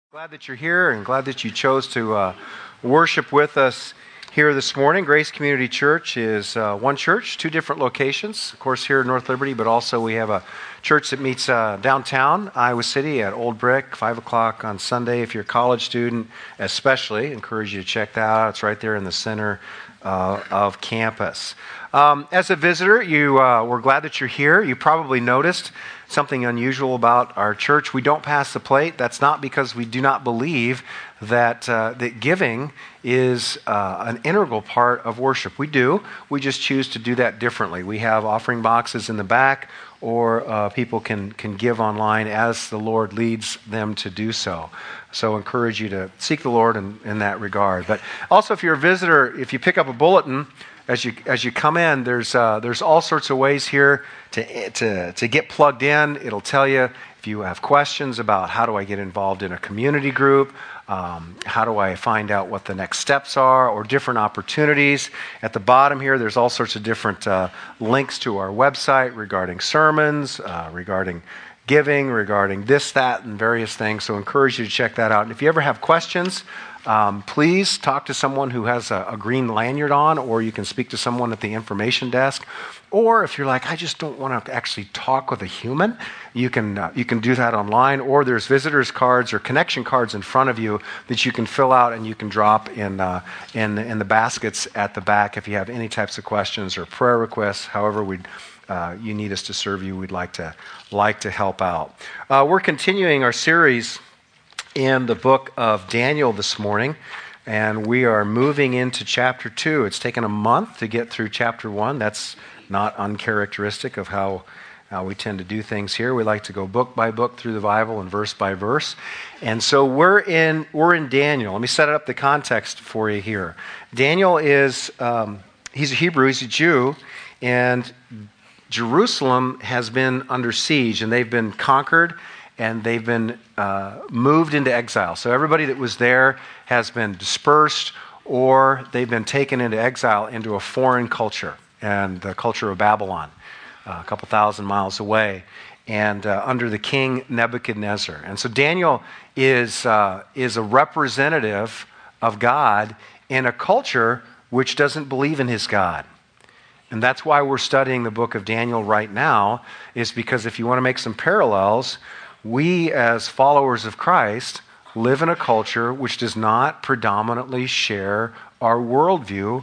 Glad that you're here and glad that you chose to worship with us here this morning. Grace Community Church is one church, two different locations, of course here in North Liberty, but also we have a church that meets downtown Iowa City at Old Brick, 5 o'clock on Sunday. If you're a college student, especially, encourage you to check that out. It's right there in the center of campus. As a visitor, we're glad that you're here. You probably noticed something unusual about our church. We don't pass the plate. That's not because we do not believe that giving is an integral part of worship. We do. We just choose to do that differently. We have offering boxes in the back, or people can give online as the Lord leads them to do so. So I encourage you to seek the Lord in that regard. But also, if you're a visitor, if you pick up a bulletin, as you come in, there's all sorts of ways here to get plugged in. It'll tell you if you have questions about how do I get involved in a community group, how do I find out what the next steps are, or different opportunities. At the bottom here, there's all sorts of different links to our website regarding sermons, regarding giving, regarding this, that, and various things. So I encourage you to check that out. And if you ever have questions, please talk to someone who has a green lanyard on, or you can speak to someone at the information desk. Or if you're like, I just don't want to actually talk with a human, you can do that online. Or there's visitors cards or connection cards in front of you that you can fill out and you can drop in the baskets at the back if you have any types of questions or prayer requests. However, you need us to serve you, we'd like to help out. We're continuing our series in the book of Daniel this morning, and we are moving into chapter 2. It's taken a month to get through chapter 1. That's not uncharacteristic of how we tend to do things here. We like to go book by book through the Bible and verse by verse. And so we're in Daniel. Let me set up the context for you here. Daniel is he's a Hebrew, he's a Jew, and Jerusalem has been under siege, and they've been conquered, and they've been moved into exile. So everybody that was there has been dispersed, or they've been taken into exile into a foreign culture, and the culture of Babylon, a couple thousand miles away, and under the king Nebuchadnezzar. And so Daniel is a representative of God in a culture which doesn't believe in his God. And that's why we're studying the book of Daniel right now, is because if you want to make some parallels, we as followers of Christ live in a culture which does not predominantly share our worldview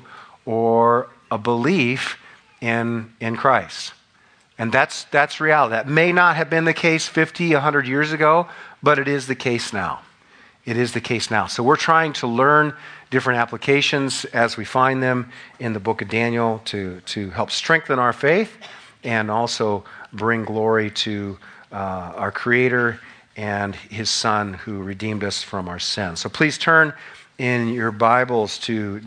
or a belief in Christ. And that's reality. That may not have been the case 50, 100 years ago, but it is the case now. It is the case now. So we're trying to learn different applications as we find them in the book of Daniel to help strengthen our faith and also bring glory to our Creator and His Son who redeemed us from our sins. So please turn in your Bibles to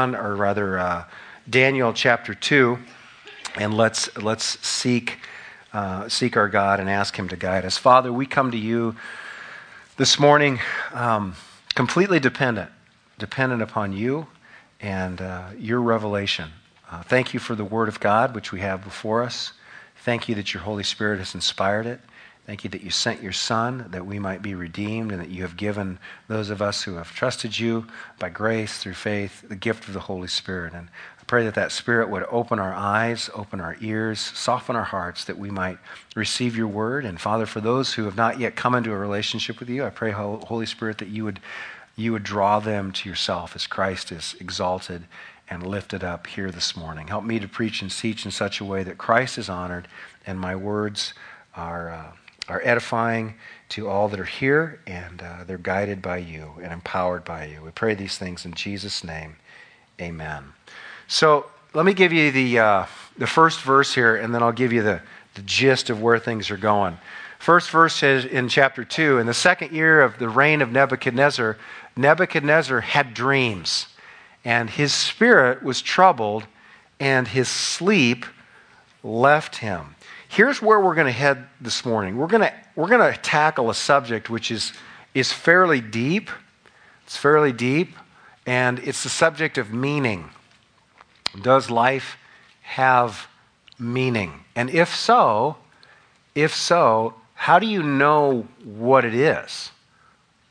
Daniel chapter 2, and let's seek our God and ask Him to guide us. Father, we come to you this morning completely dependent upon you and your revelation. Thank you for the Word of God, which we have before us. Thank you that your Holy Spirit has inspired it. Thank you that you sent your Son that we might be redeemed, and that you have given those of us who have trusted you by grace through faith the gift of the Holy Spirit. And I pray that Spirit would open our eyes, open our ears, soften our hearts, that we might receive your word. And Father, for those who have not yet come into a relationship with you, I pray, Holy Spirit, that you would draw them to yourself as Christ is exalted and lifted up here this morning. Help me to preach and teach in such a way that Christ is honored and my words are edifying to all that are here, and they're guided by you and empowered by you. We pray these things in Jesus' name. Amen. So let me give you the first verse here, and then I'll give you the gist of where things are going. First verse says in chapter 2, in the second year of the reign of Nebuchadnezzar, Nebuchadnezzar had dreams, and his spirit was troubled, and his sleep left him. Here's where we're going to head this morning. We're going to tackle a subject which is fairly deep. It's fairly deep, and it's the subject of meaning. Does life have meaning? And if so, how do you know what it is?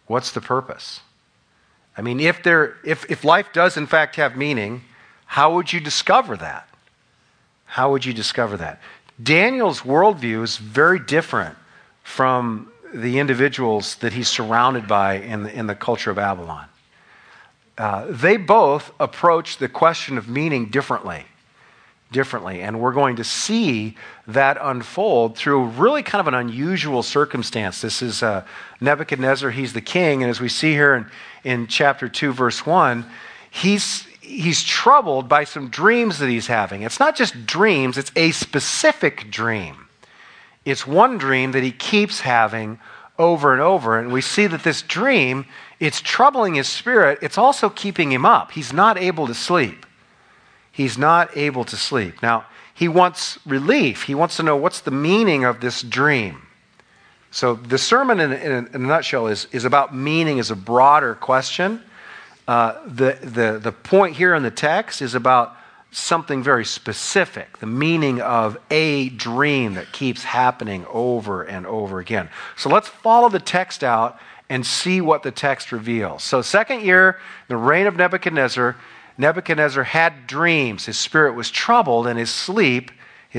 What's the purpose? I mean, if life does in fact have meaning, how would you discover that? How would you discover that? Daniel's worldview is very different from the individuals that he's surrounded by in the culture of Babylon. They both approach the question of meaning differently. And we're going to see that unfold through really kind of an unusual circumstance. This is Nebuchadnezzar, he's the king, and as we see here in chapter 2, verse 1, he's troubled by some dreams that he's having. It's not just dreams, it's a specific dream. It's one dream that he keeps having over and over, and we see that this dream, it's troubling his spirit, it's also keeping him up. He's not able to sleep. He's not able to sleep. Now, he wants relief. He wants to know what's the meaning of this dream. So the sermon in a nutshell is about meaning as a broader question. The point here in the text is about something very specific, the meaning of a dream that keeps happening over and over again. So let's follow the text out and see what the text reveals. So second year, the reign of Nebuchadnezzar had dreams. His spirit was troubled, and his sleep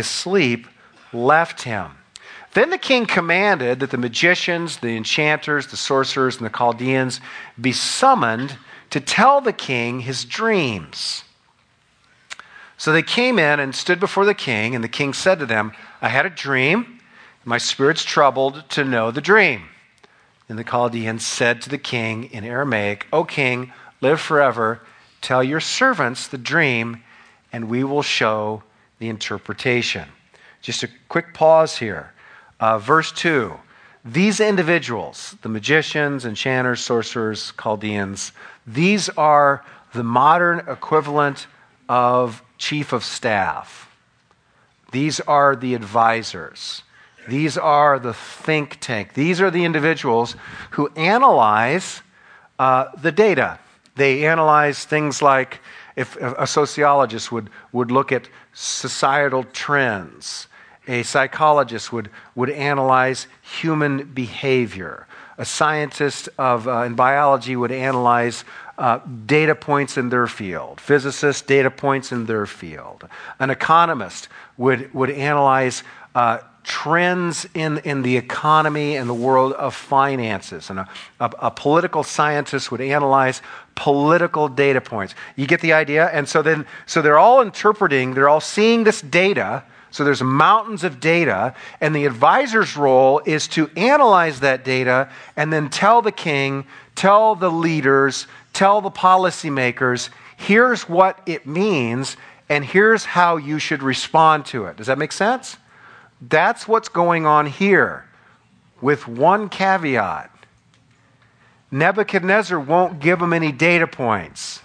left him. Then the king commanded that the magicians, the enchanters, the sorcerers, and the Chaldeans be summoned to tell the king his dreams. So they came in and stood before the king, and the king said to them, I had a dream. My spirit's troubled to know the dream. And the Chaldeans said to the king in Aramaic, O king, live forever. Tell your servants the dream, and we will show the interpretation. Just a quick pause here. Verse 2. These individuals, the magicians, enchanters, sorcerers, Chaldeans, these are the modern equivalent of chief of staff. These are the advisors. These are the think tank. These are the individuals who analyze the data. They analyze things like, if a sociologist would look at societal trends, a psychologist would analyze human behavior, a scientist in biology would analyze data points in their field, physicists, data points in their field. An economist would analyze trends in the economy and the world of finances. And a political scientist would analyze political data points. You get the idea? And so they're all interpreting, they're all seeing this data. So there's mountains of data, and the advisor's role is to analyze that data and then tell the king, tell the leaders, tell the policymakers, here's what it means, and here's how you should respond to it. Does that make sense? That's what's going on here, with one caveat. Nebuchadnezzar won't give them any data points.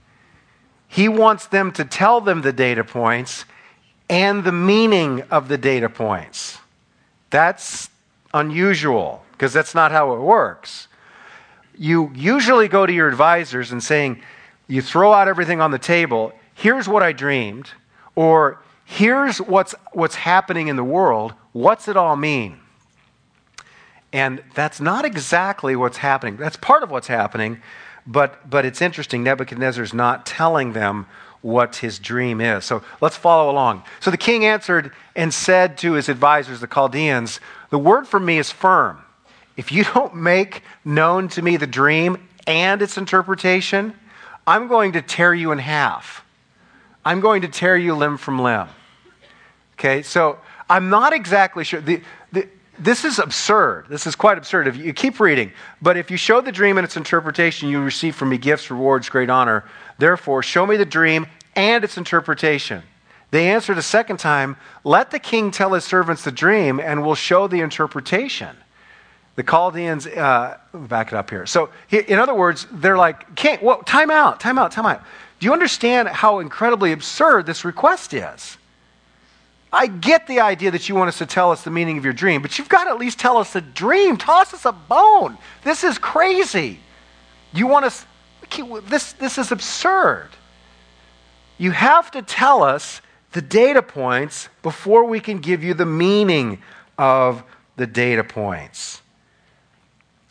He wants them to tell them the data points and the meaning of the data points. That's unusual, because that's not how it works. You usually go to your advisors and saying, you throw out everything on the table, here's what I dreamed, or here's what's happening in the world, what's it all mean? And that's not exactly what's happening. That's part of what's happening, but it's interesting. Nebuchadnezzar's not telling them what his dream is. So let's follow along. So the king answered and said to his advisors, the Chaldeans, the word for me is firm. If you don't make known to me the dream and its interpretation, I'm going to tear you in half. I'm going to tear you limb from limb. Okay, so I'm not exactly sure. This is absurd. This is quite absurd. If you keep reading, but if you show the dream and its interpretation, you receive from me gifts, rewards, great honor. Therefore, show me the dream and its interpretation. They answered a second time, let the king tell his servants the dream, and we'll show the interpretation. The Chaldeans, back it up here. So, in other words, they're like, king, well, time out. Do you understand how incredibly absurd this request is? I get the idea that you want us to tell us the meaning of your dream, but you've got to at least tell us the dream. Toss us a bone. This is crazy. You want us, this is absurd. You have to tell us the data points before we can give you the meaning of the data points.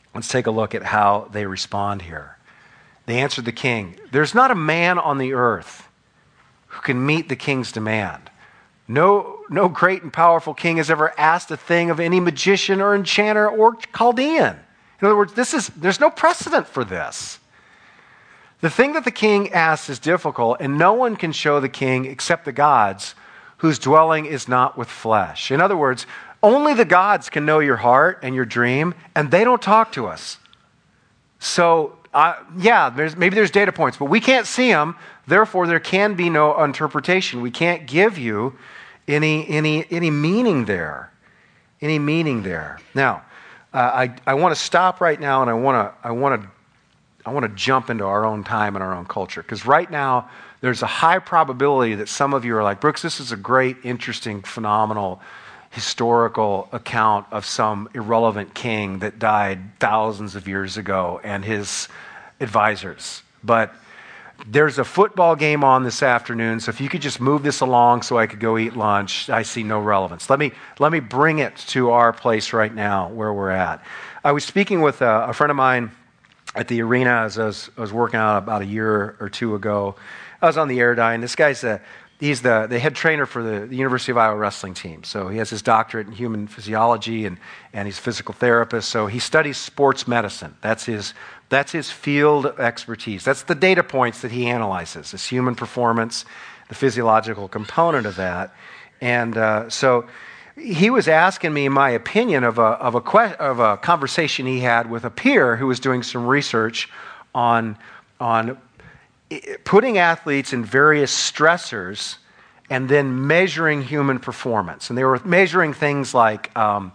Let's take a look at how they respond here. They answered the king, "There's not a man on the earth who can meet the king's demand. No great and powerful king has ever asked a thing of any magician or enchanter or Chaldean." In other words, there's no precedent for this. The thing that the king asks is difficult, and no one can show the king except the gods, whose dwelling is not with flesh. In other words, only the gods can know your heart and your dream, and they don't talk to us. So, maybe there's data points, but we can't see them. Therefore, there can be no interpretation. We can't give you any meaning there. Any meaning there. Now, I want to stop right now, and I want to jump into our own time and our own culture, because right now there's a high probability that some of you are like, "Brooks, this is a great, interesting, phenomenal historical account of some irrelevant king that died thousands of years ago and his advisors. But there's a football game on this afternoon, so if you could just move this along so I could go eat lunch, I see no relevance." Let me bring it to our place right now where we're at. I was speaking with a friend of mine at the arena as I was working out about a year or two ago. I was on the Airdyne. This guy's he's the head trainer for the University of Iowa wrestling team. So he has his doctorate in human physiology and he's a physical therapist. So he studies sports medicine. That's his field of expertise. That's the data points that he analyzes, this human performance, the physiological component of that. And so he was asking me my opinion of a conversation he had with a peer who was doing some research on putting athletes in various stressors and then measuring human performance. And they were measuring things like,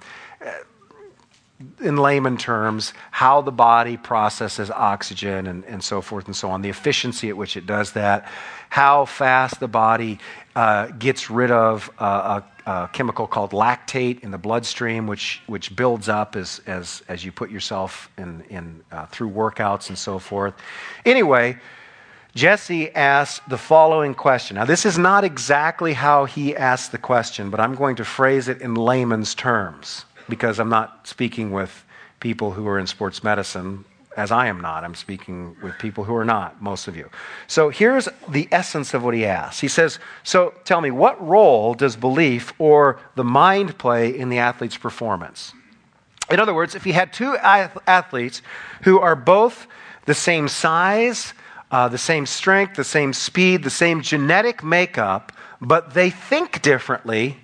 in layman terms, how the body processes oxygen and so forth and so on, the efficiency at which it does that, how fast the body gets rid of a chemical called lactate in the bloodstream, which builds up as you put yourself in through workouts and so forth. Anyway, Jesse asked the following question. Now, this is not exactly how he asked the question, but I'm going to phrase it in layman's terms because I'm not speaking with people who are in sports medicine, as I am not. I'm speaking with people who are not, most of you. So here's the essence of what he asked. He says, "So tell me, what role does belief or the mind play in the athlete's performance?" In other words, if you had two athletes who are both the same size, the same strength, the same speed, the same genetic makeup, but they think differently,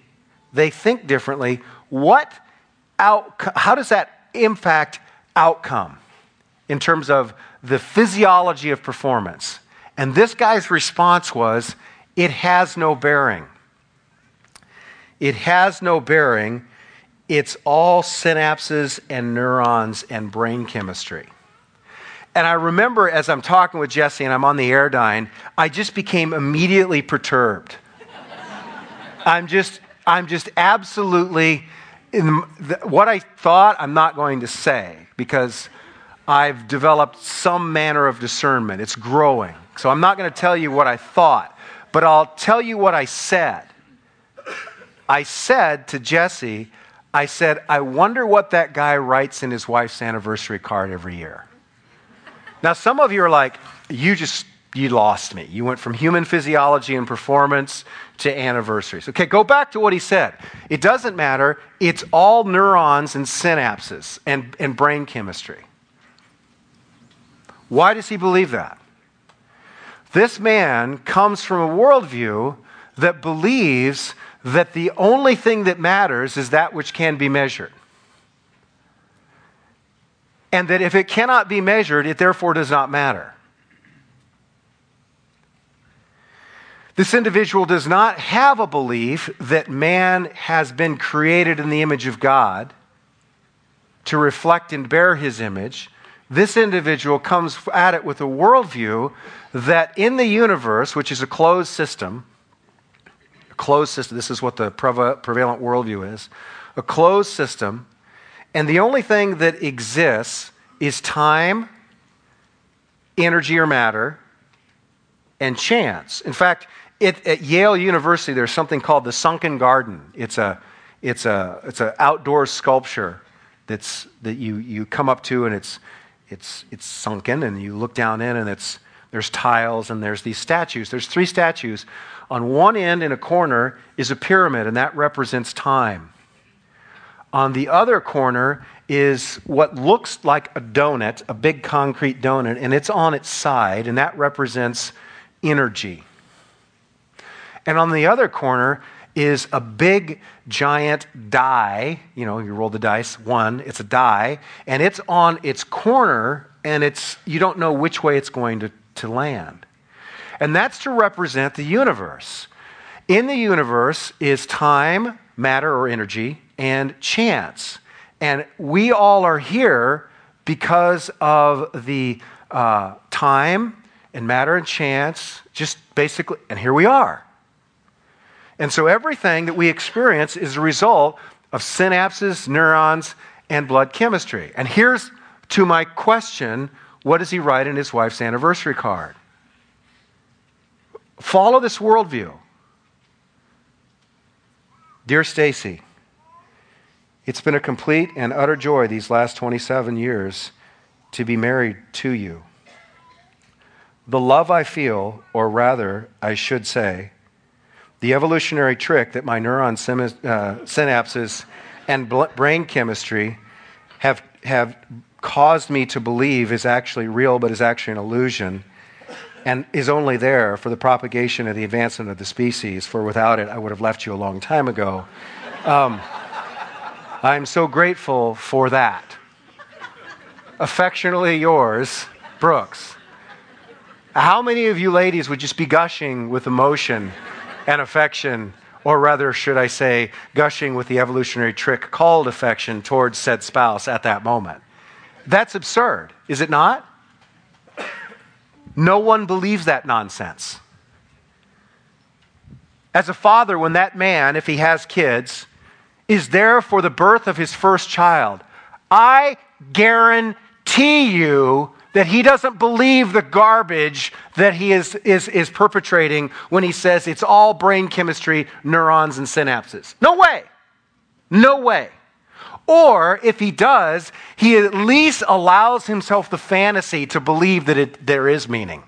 how does that impact outcome in terms of the physiology of performance? And this guy's response was, it has no bearing. It has no bearing. It's all synapses and neurons and brain chemistry. And I remember as I'm talking with Jesse and I'm on the Airdyne, I just became immediately perturbed. I'm just absolutely, what I thought I'm not going to say because I've developed some manner of discernment. It's growing. So I'm not going to tell you what I thought, but I'll tell you what I said. I said to Jesse, I wonder what that guy writes in his wife's anniversary card every year. Now, some of you are like, you lost me. You went from human physiology and performance to anniversaries. Okay, go back to what he said. It doesn't matter. It's all neurons and synapses and brain chemistry. Why does he believe that? This man comes from a worldview that believes that the only thing that matters is that which can be measured. And that if it cannot be measured, it therefore does not matter. This individual does not have a belief that man has been created in the image of God to reflect and bear his image. This individual comes at it with a worldview that in the universe, which is a closed system, this is what the prevalent worldview is, a closed system, and the only thing that exists is time, energy or matter, and chance. In fact, at Yale University, there's something called the Sunken Garden. It's an outdoor sculpture that you come up to, and it's sunken, and you look down in, and there's tiles, and there's these statues. There's 3 statues. On one end in a corner is a pyramid, and that represents time. On the other corner is what looks like a donut, a big concrete donut, and it's on its side, and that represents energy. And on the other corner is a big, giant die. You roll the dice. 1, it's a die, and it's on its corner, and you don't know which way it's going to land. And that's to represent the universe. In the universe is time, matter or energy, and chance. And we all are here because of the time and matter and chance, just basically, and here we are. And so everything that we experience is a result of synapses, neurons, and blood chemistry. And here's to my question, what does he write in his wife's anniversary card? Follow this worldview. Dear Stacy, it's been a complete and utter joy these last 27 years to be married to you. The love I feel, or rather, I should say, the evolutionary trick that my neuron synapses and brain chemistry have caused me to believe is actually real, but is actually an illusion, and is only there for the propagation and the advancement of the species, for without it, I would have left you a long time ago. I'm so grateful for that. Affectionately yours, Brooks. How many of you ladies would just be gushing with emotion and affection, or rather, should I say, gushing with the evolutionary trick called affection towards said spouse at that moment? That's absurd, is it not? No one believes that nonsense. As a father, when that man, if he has kids, is there for the birth of his first child, I guarantee you that he doesn't believe the garbage that he is perpetrating when he says it's all brain chemistry, neurons, and synapses. No way. No way. Or if he does, he at least allows himself the fantasy to believe that there is meaning.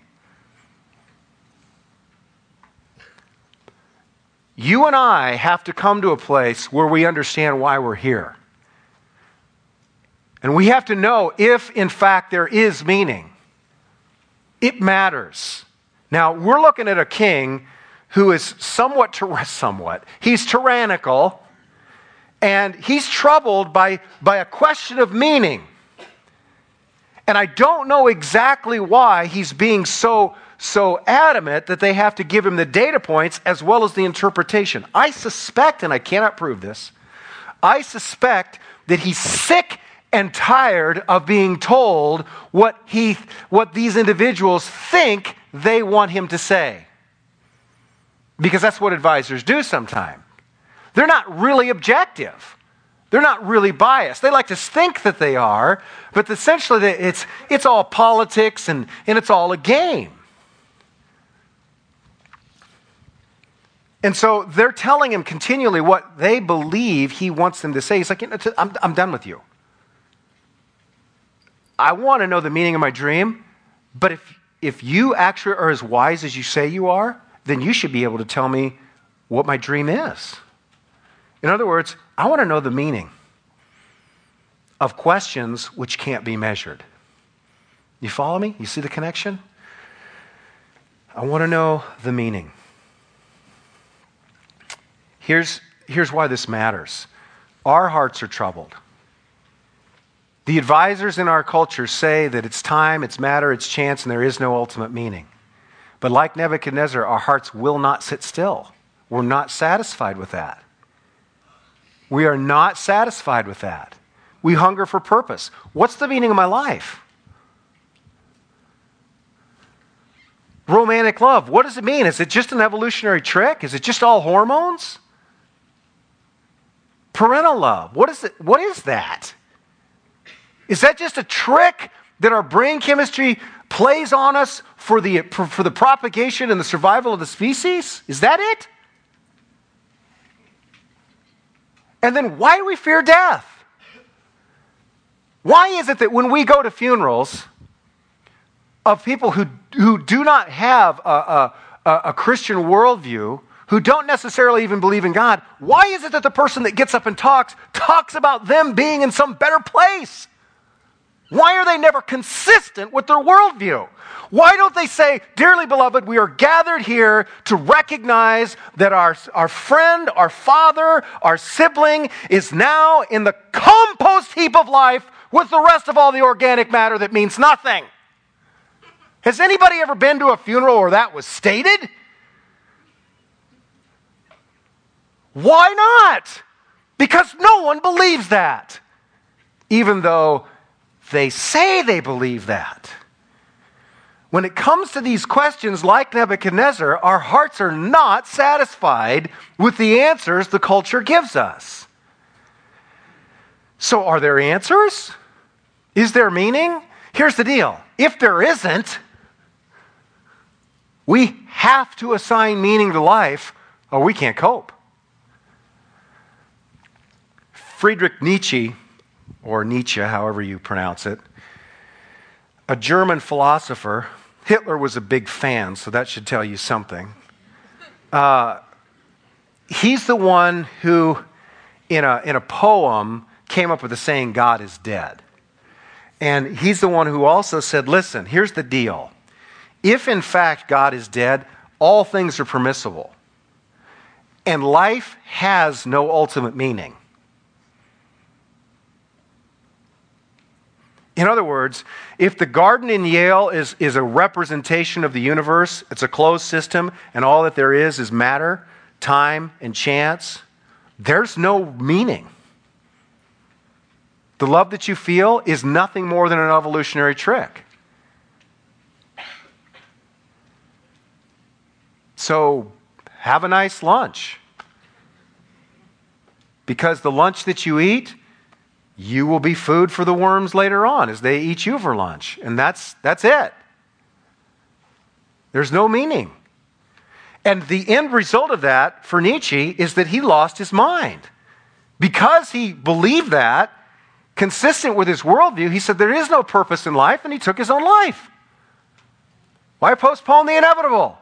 You and I have to come to a place where we understand why we're here. And we have to know if, in fact, there is meaning. It matters. Now, we're looking at a king who is he's tyrannical, and he's troubled by a question of meaning. And I don't know exactly why he's being so adamant that they have to give him the data points as well as the interpretation. I suspect, and I cannot prove this, I suspect that he's sick and tired of being told what these individuals think they want him to say. Because that's what advisors do sometimes. They're not really objective. They're not really biased. They like to think that they are, but essentially it's all politics and it's all a game. And so they're telling him continually what they believe he wants them to say. He's like, I'm done with you. I want to know the meaning of my dream, but if you actually are as wise as you say you are, then you should be able to tell me what my dream is. In other words, I want to know the meaning of questions which can't be measured. You follow me? You see the connection? I want to know the meaning. Here's why this matters. Our hearts are troubled. The advisors in our culture say that it's time, it's matter, it's chance, and there is no ultimate meaning. But like Nebuchadnezzar, our hearts will not sit still. We're not satisfied with that. We are not satisfied with that. We hunger for purpose. What's the meaning of my life? Romantic love, what does it mean? Is it just an evolutionary trick? Is it just all hormones? Parental love, what is that? Is that just a trick that our brain chemistry plays on us for the propagation and the survival of the species? Is that it? And then why do we fear death? Why is it that when we go to funerals of people who do not have a Christian worldview, who don't necessarily even believe in God, why is it that the person that gets up and talks about them being in some better place? Why are they never consistent with their worldview? Why don't they say, dearly beloved, we are gathered here to recognize that our friend, our father, our sibling is now in the compost heap of life with the rest of all the organic matter that means nothing? Has anybody ever been to a funeral where that was stated? Why not? Because no one believes that, even though they say they believe that. When it comes to these questions, like Nebuchadnezzar, our hearts are not satisfied with the answers the culture gives us. So are there answers? Is there meaning? Here's the deal. If there isn't, we have to assign meaning to life or we can't cope. Friedrich Nietzsche, or Nietzsche, however you pronounce it, a German philosopher. Hitler was a big fan, so that should tell you something. He's the one who, in a poem, came up with the saying, God is dead. And he's the one who also said, listen, here's the deal. If in fact God is dead, all things are permissible. And life has no ultimate meaning. In other words, if the garden in Yale is a representation of the universe, it's a closed system, and all that there is matter, time, and chance, there's no meaning. The love that you feel is nothing more than an evolutionary trick. So, have a nice lunch. Because the lunch that you eat, you will be food for the worms later on as they eat you for lunch. And that's it. There's no meaning. And the end result of that for Nietzsche is that he lost his mind. Because he believed that, consistent with his worldview, he said there is no purpose in life, and he took his own life. Why postpone the inevitable?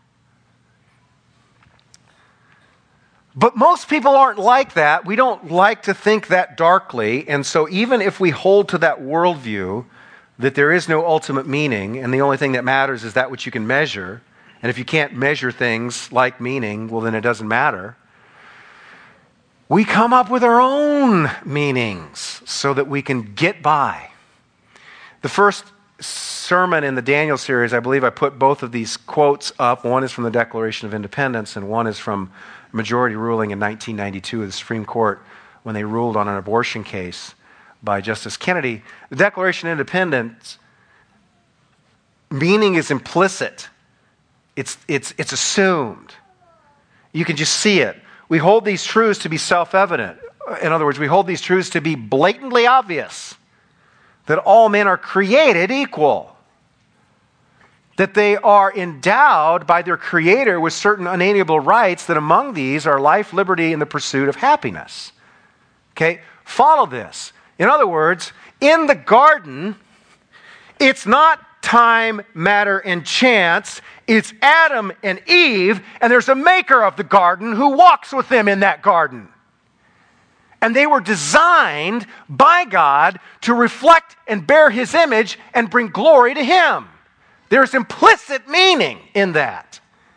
But most people aren't like that. We don't like to think that darkly. And so even if we hold to that worldview, that there is no ultimate meaning, and the only thing that matters is that which you can measure, and if you can't measure things like meaning, well, then it doesn't matter. We come up with our own meanings so that we can get by. The first sermon in the Daniel series, I believe I put both of these quotes up. One is from the Declaration of Independence, and one is from majority ruling in 1992 of the Supreme Court when they ruled on an abortion case by Justice Kennedy. The Declaration of Independence, meaning is implicit. It's assumed. You can just see it. We hold these truths to be self-evident. In other words, we hold these truths to be blatantly obvious. That all men are created equal. That they are endowed by their Creator with certain unalienable rights, that among these are life, liberty, and the pursuit of happiness. Okay? Follow this. In other words, in the garden, it's not time, matter, and chance. It's Adam and Eve, and there's a maker of the garden who walks with them in that garden. And they were designed by God to reflect and bear His image and bring glory to Him. There's implicit meaning in that.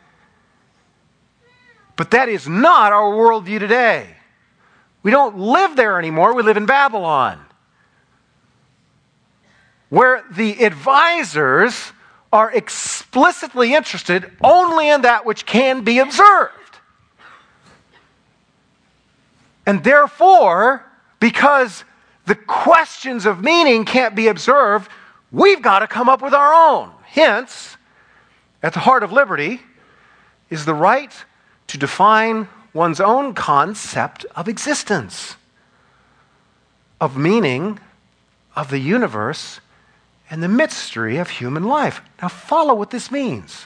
But that is not our worldview today. We don't live there anymore. We live in Babylon, where the advisors are explicitly interested only in that which can be observed. And therefore, because the questions of meaning can't be observed, we've got to come up with our own. Hence, at the heart of liberty is the right to define one's own concept of existence, of meaning, of the universe, and the mystery of human life. Now follow what this means.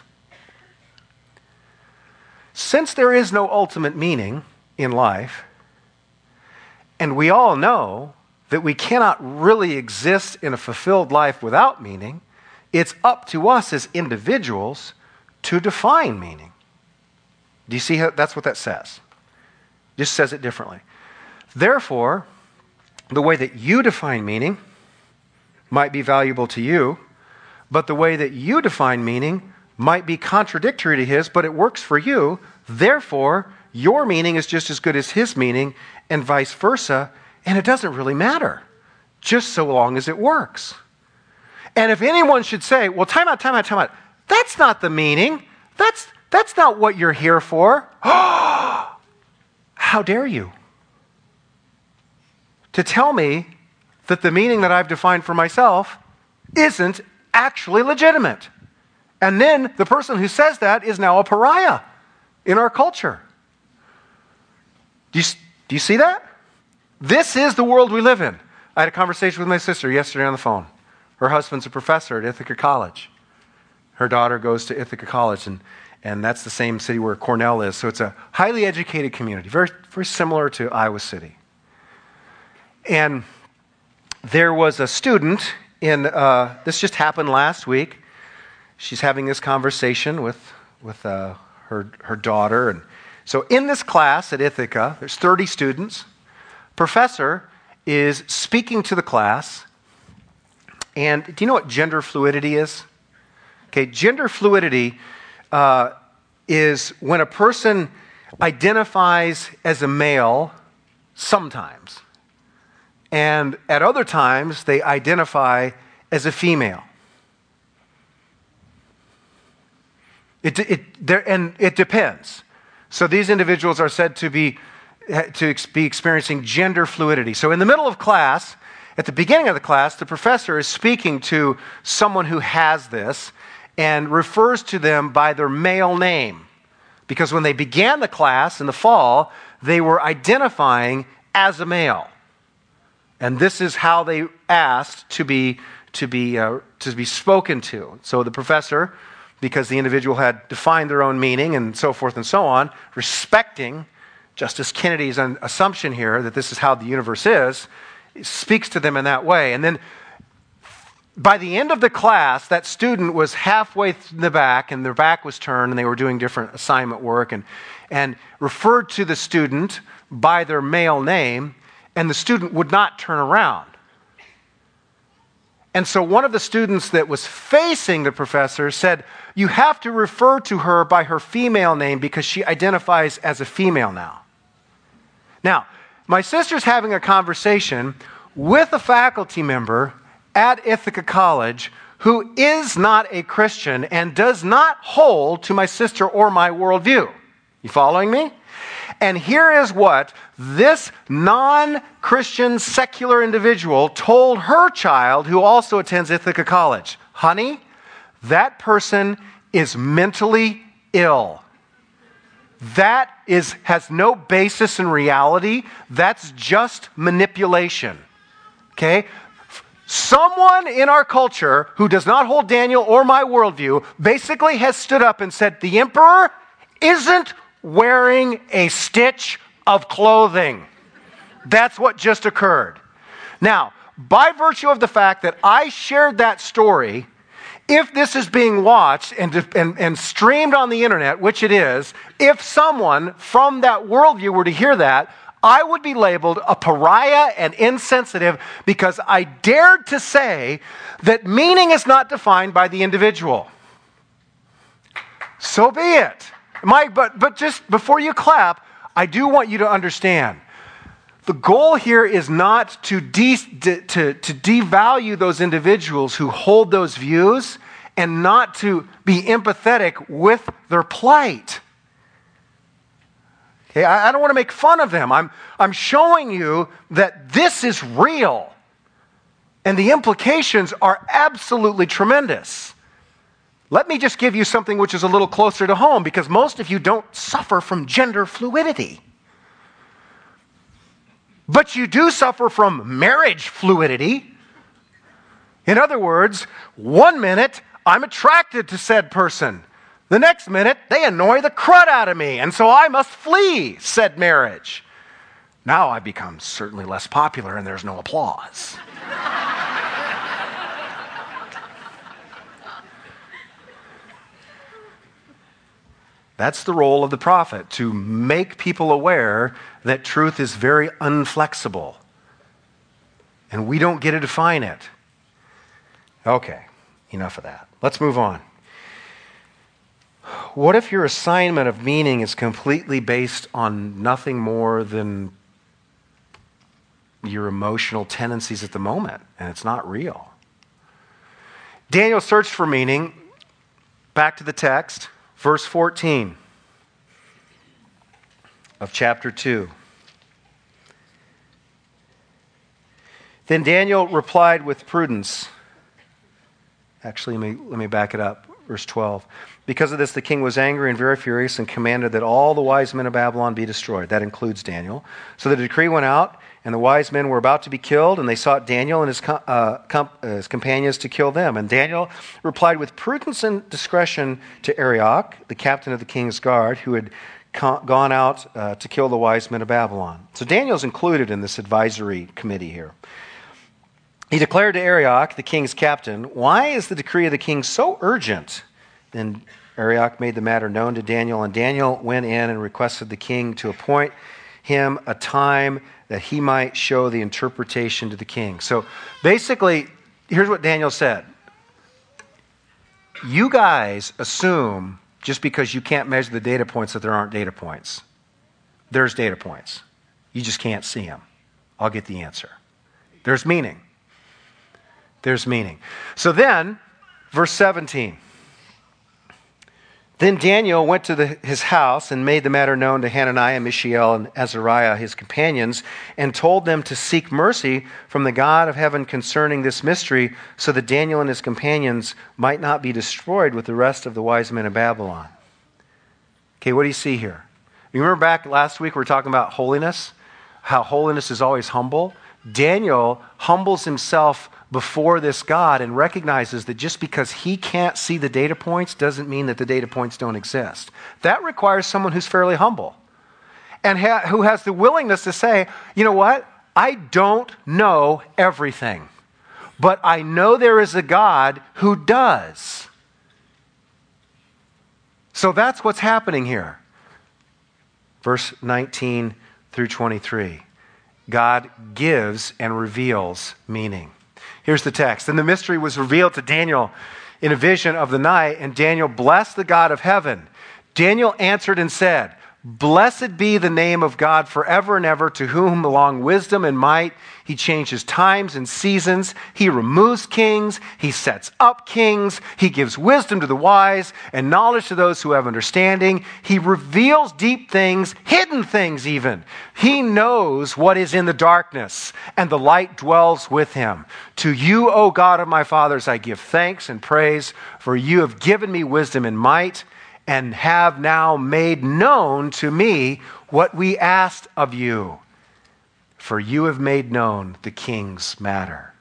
Since there is no ultimate meaning in life, and we all know that we cannot really exist in a fulfilled life without meaning. It's up to us as individuals to define meaning. Do you see how that's what that says? Just says it differently. Therefore, the way that you define meaning might be valuable to you, but the way that you define meaning might be contradictory to his, but it works for you. Therefore, your meaning is just as good as his meaning, and vice versa, and it doesn't really matter, just so long as it works. And if anyone should say, well, time out, that's not the meaning. That's not what you're here for. How dare you to tell me that the meaning that I've defined for myself isn't actually legitimate. And then the person who says that is now a pariah in our culture. Do you see that? This is the world we live in. I had a conversation with my sister yesterday on the phone. Her husband's a professor at Ithaca College. Her daughter goes to Ithaca College, and that's the same city where Cornell is. So it's a highly educated community, very, very similar to Iowa City. And there was a student this just happened last week. She's having this conversation with her daughter. And so in this class at Ithaca, there's 30 students. Professor is speaking to the class. And do you know what gender fluidity is? Okay, gender fluidity is when a person identifies as a male sometimes, and at other times they identify as a female. It depends. So these individuals are said to be experiencing gender fluidity. So in the middle of class, at the beginning of the class, the professor is speaking to someone who has this and refers to them by their male name. Because when they began the class in the fall, they were identifying as a male. And this is how they asked to be spoken to. So the professor, because the individual had defined their own meaning and so forth and so on, respecting Justice Kennedy's assumption here that this is how the universe is, speaks to them in that way. And then by the end of the class, that student was halfway in the back, and their back was turned, and they were doing different assignment work, and referred to the student by their male name, and the student would not turn around. And so one of the students that was facing the professor said, you have to refer to her by her female name because she identifies as a female now. Now, my sister's having a conversation with a faculty member at Ithaca College who is not a Christian and does not hold to my sister or my worldview. You following me? And here is what this non-Christian secular individual told her child who also attends Ithaca College. Honey, that person is mentally ill. That has no basis in reality. That's just manipulation. Okay? Someone in our culture who does not hold Daniel or my worldview basically has stood up and said, the emperor isn't wearing a stitch of clothing. That's what just occurred. Now, by virtue of the fact that I shared that story, if this is being watched and streamed on the internet, which it is, if someone from that worldview were to hear that, I would be labeled a pariah and insensitive because I dared to say that meaning is not defined by the individual. So be it. But just before you clap, I do want you to understand. The goal here is not to devalue those individuals who hold those views and not to be empathetic with their plight. Okay, I don't want to make fun of them. I'm showing you that this is real. And the implications are absolutely tremendous. Let me just give you something which is a little closer to home, because most of you don't suffer from gender fluidity. But you do suffer from marriage fluidity. In other words, 1 minute, I'm attracted to said person. The next minute, they annoy the crud out of me, and so I must flee said marriage. Now I become certainly less popular and there's no applause. That's the role of the prophet, to make people aware that truth is very unflexible. And we don't get to define it. Okay, enough of that. Let's move on. What if your assignment of meaning is completely based on nothing more than your emotional tendencies at the moment, and it's not real? Daniel searched for meaning. Back to the text, verse 14 of chapter 2. Then Daniel replied with prudence. Actually, let me back it up. Verse 12. Because of this, the king was angry and very furious and commanded that all the wise men of Babylon be destroyed. That includes Daniel. So the decree went out, and the wise men were about to be killed, and they sought Daniel and his companions to kill them. And Daniel replied with prudence and discretion to Arioch, the captain of the king's guard, who had gone out to kill the wise men of Babylon. So Daniel's included in this advisory committee here. He declared to Arioch, the king's captain, "Why is the decree of the king so urgent?" Then Arioch made the matter known to Daniel, and Daniel went in and requested the king to appoint him a time that he might show the interpretation to the king. So basically, here's what Daniel said. You guys assume just because you can't measure the data points that there aren't data points. There's data points. You just can't see them. I'll get the answer. There's meaning. There's meaning. So then, verse 17. Then Daniel went to his house and made the matter known to Hananiah, Mishael, and Azariah, his companions, and told them to seek mercy from the God of heaven concerning this mystery, so that Daniel and his companions might not be destroyed with the rest of the wise men of Babylon. Okay, what do you see here? You remember back last week we were talking about holiness? How holiness is always humble? Daniel humbles himself before this God and recognizes that just because he can't see the data points doesn't mean that the data points don't exist. That requires someone who's fairly humble and who has the willingness to say, you know what? I don't know everything, but I know there is a God who does. So that's what's happening here. Verse 19 through 23. God gives and reveals meaning. Here's the text. And the mystery was revealed to Daniel in a vision of the night, and Daniel blessed the God of heaven. Daniel answered and said, "Blessed be the name of God forever and ever, to whom belong wisdom and might. He changes times and seasons. He removes kings. He sets up kings. He gives wisdom to the wise and knowledge to those who have understanding. He reveals deep things, hidden things even. He knows what is in the darkness, and the light dwells with him. To you, O God of my fathers, I give thanks and praise, for you have given me wisdom and might, and have now made known to me what we asked of you. For you have made known the king's matter."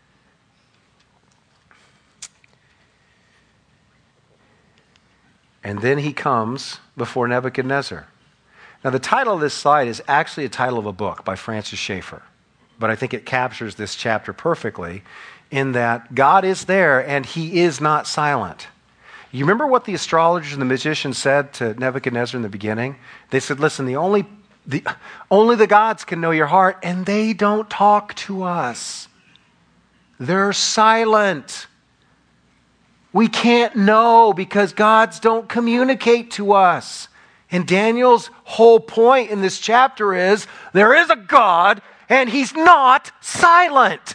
And then he comes before Nebuchadnezzar. Now, the title of this slide is actually a title of a book by Francis Schaeffer, but I think it captures this chapter perfectly in that God is there and he is not silent. You remember what the astrologers and the magicians said to Nebuchadnezzar in the beginning? They said, listen, only the gods can know your heart, and they don't talk to us. They're silent. We can't know because gods don't communicate to us. And Daniel's whole point in this chapter is there is a God, and he's not silent.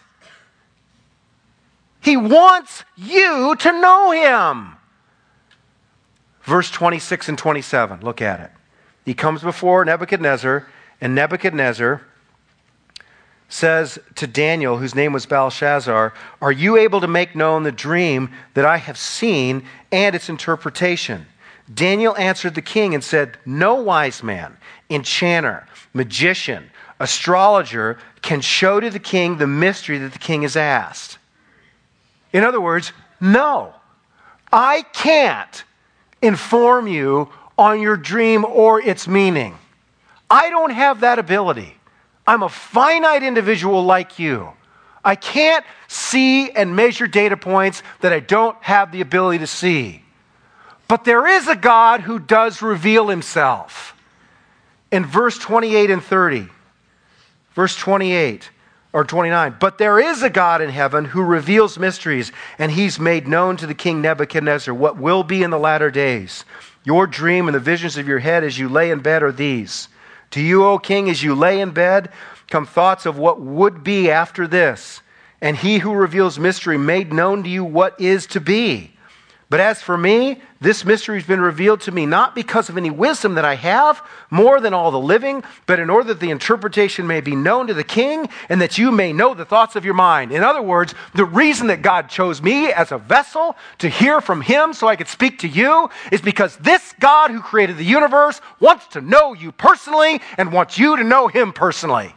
He wants you to know him. Verse 26 and 27, look at it. He comes before Nebuchadnezzar, and Nebuchadnezzar says to Daniel, whose name was Belshazzar, "Are you able to make known the dream that I have seen and its interpretation?" Daniel answered the king and said, "No wise man, enchanter, magician, astrologer can show to the king the mystery that the king has asked." In other words, no, I can't inform you on your dream or its meaning. I don't have that ability. I'm a finite individual like you. I can't see and measure data points that I don't have the ability to see. But there is a God who does reveal himself. In verse 28 and 30, verse 28 or 29, but there is a God in heaven who reveals mysteries, and he's made known to the king Nebuchadnezzar what will be in the latter days. Your dream and the visions of your head as you lay in bed are these. To you, O king, as you lay in bed, come thoughts of what would be after this. And he who reveals mystery made known to you what is to be. But as for me, this mystery has been revealed to me not because of any wisdom that I have, more than all the living, but in order that the interpretation may be known to the king, and that you may know the thoughts of your mind. In other words, the reason that God chose me as a vessel to hear from him so I could speak to you is because this God who created the universe wants to know you personally and wants you to know him personally.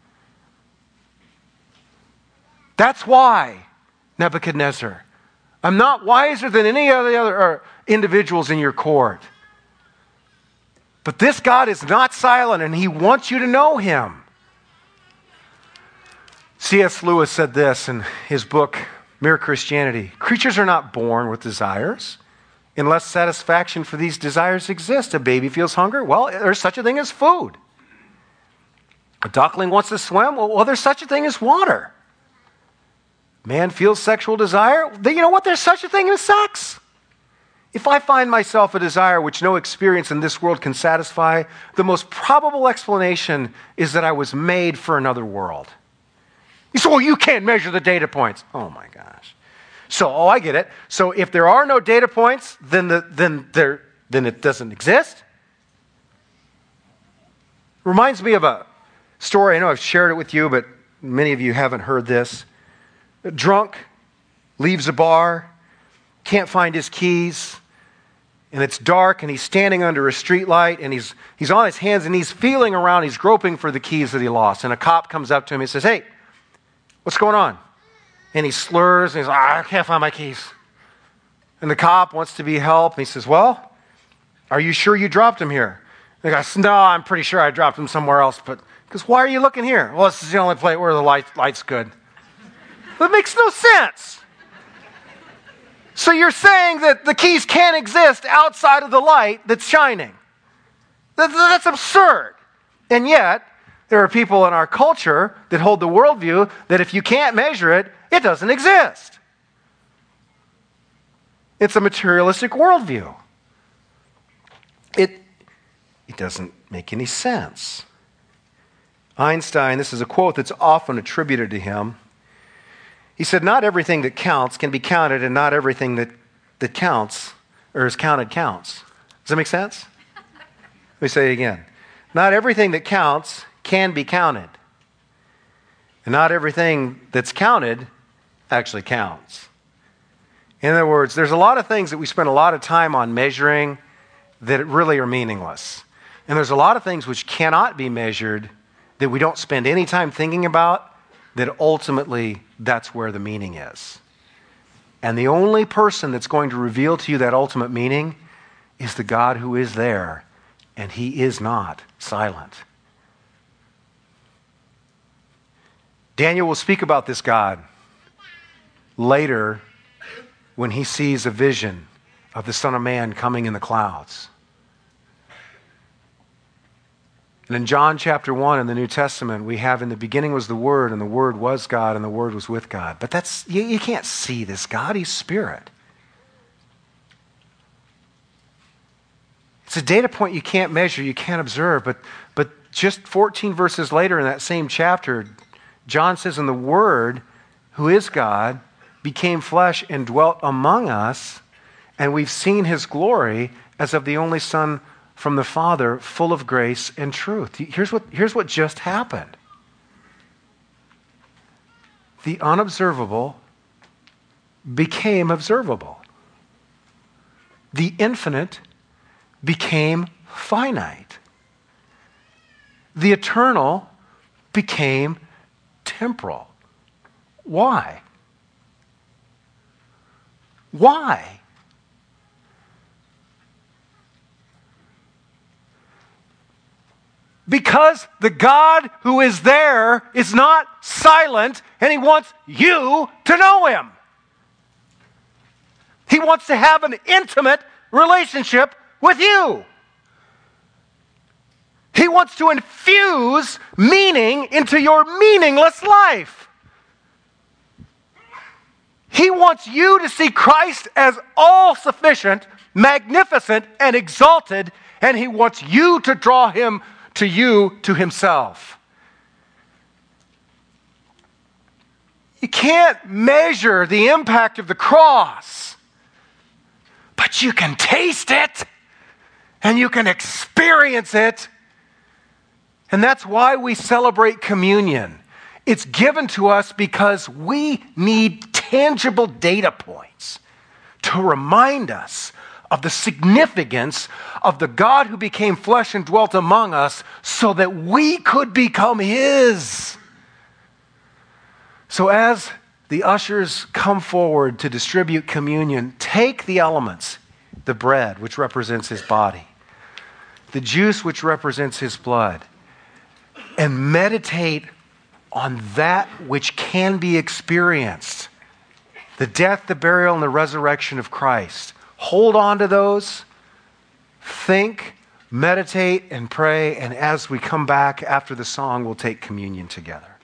That's why, Nebuchadnezzar, I'm not wiser than any of the other individuals in your court. But this God is not silent, and he wants you to know him. C.S. Lewis said this in his book, Mere Christianity. Creatures are not born with desires unless satisfaction for these desires exists. A baby feels hunger. Well, there's such a thing as food. A duckling wants to swim. Well, there's such a thing as water. Man feels sexual desire. You know what? There's such a thing as sex. If I find myself a desire which no experience in this world can satisfy, the most probable explanation is that I was made for another world. You say, well, you can't measure the data points. Oh my gosh. So, I get it. So if there are no data points, then it doesn't exist. Reminds me of a story. I know I've shared it with you, but many of you haven't heard this. A drunk leaves a bar, can't find his keys, and it's dark, and he's standing under a streetlight, and he's on his hands and knees feeling around. He's groping for the keys that he lost. And a cop comes up to him and says, hey, what's going on? And he slurs, and he's like, I can't find my keys. And the cop wants to be helped, and he says, well, are you sure you dropped them here? And the guy says, no, I'm pretty sure I dropped them somewhere else. But because why are you looking here? Well, this is the only place where the light's good. That makes no sense. So you're saying that the keys can't exist outside of the light that's shining. That's absurd. And yet, there are people in our culture that hold the worldview that if you can't measure it, it doesn't exist. It's a materialistic worldview. It doesn't make any sense. Einstein, this is a quote that's often attributed to him. He said, not everything that counts can be counted, and not everything that counts or is counted counts. Does that make sense? Let me say it again. Not everything that counts can be counted. And not everything that's counted actually counts. In other words, there's a lot of things that we spend a lot of time on measuring that really are meaningless. And there's a lot of things which cannot be measured that we don't spend any time thinking about, that ultimately that's where the meaning is. And the only person that's going to reveal to you that ultimate meaning is the God who is there, and he is not silent. Daniel will speak about this God later when he sees a vision of the Son of Man coming in the clouds. And in John chapter 1 in the New Testament, we have in the beginning was the Word, and the Word was God, and the Word was with God. But you can't see this God. He's Spirit. It's a data point you can't measure, you can't observe. But just 14 verses later in that same chapter, John says, and the Word, who is God, became flesh and dwelt among us, and we've seen his glory as of the only Son from the Father, full of grace and truth. Here's what just happened. The unobservable became observable. The infinite became finite. The eternal became temporal. Why? Why? Because the God who is there is not silent, and He wants you to know Him. He wants to have an intimate relationship with you. He wants to infuse meaning into your meaningless life. He wants you to see Christ as all-sufficient, magnificent, and exalted, and He wants you to draw Him to Himself. You can't measure the impact of the cross, but you can taste it, and you can experience it. And that's why we celebrate communion. It's given to us because we need tangible data points to remind us of the significance of the God who became flesh and dwelt among us so that we could become His. So as the ushers come forward to distribute communion, take the elements, the bread, which represents His body, the juice, which represents His blood, and meditate on that which can be experienced, the death, the burial, and the resurrection of Christ. Hold on to those, think, meditate, and pray, and as we come back after the song, we'll take communion together.